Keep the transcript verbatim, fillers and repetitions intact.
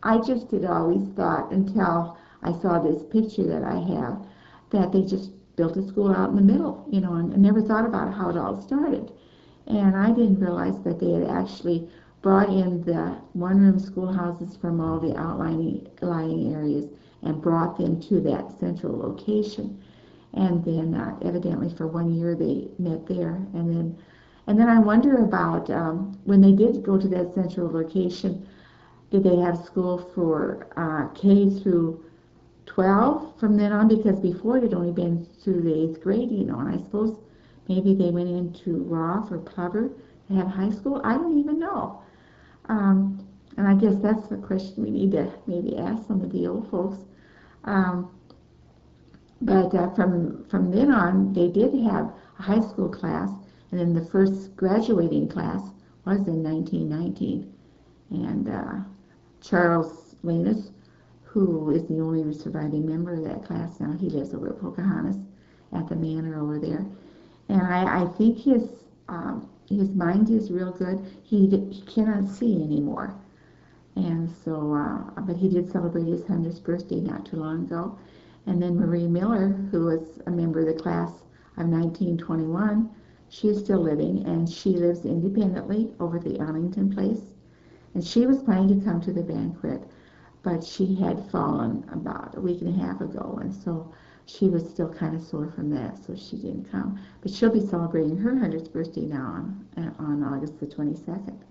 I just had always thought until I saw this picture that I have that they just built a school out in the middle, you know, and, and never thought about how it all started. And I didn't realize that they had actually brought in the one-room schoolhouses from all the outlying lying areas and brought them to that central location. And then uh, evidently for one year they met there. And then and then I wonder about um, when they did go to that central location, did they have school for uh, K through twelve from then on? Because before it had only been through the eighth grade, you know, and I suppose maybe they went into Roth or Plover to have high school. I don't even know. Um, and I guess that's the question we need to maybe ask some of the old folks. Um, but uh, from from then on, they did have a high school class, and then the first graduating class was in nineteen nineteen. And uh, Charles Lanus, who is the only surviving member of that class now, he lives over at Pocahontas at the manor over there. And I, I think his um, his mind is real good. He, he cannot see anymore. And so, uh, but he did celebrate his hundredth birthday not too long ago. And then Marie Miller, who was a member of the class of nineteen twenty-one, she is still living, and she lives independently over at the Arlington Place. And she was planning to come to the banquet, but she had fallen about a week and a half ago, and so she was still kind of sore from that, so she didn't come. But she'll be celebrating her hundredth birthday now on, on August the twenty-second.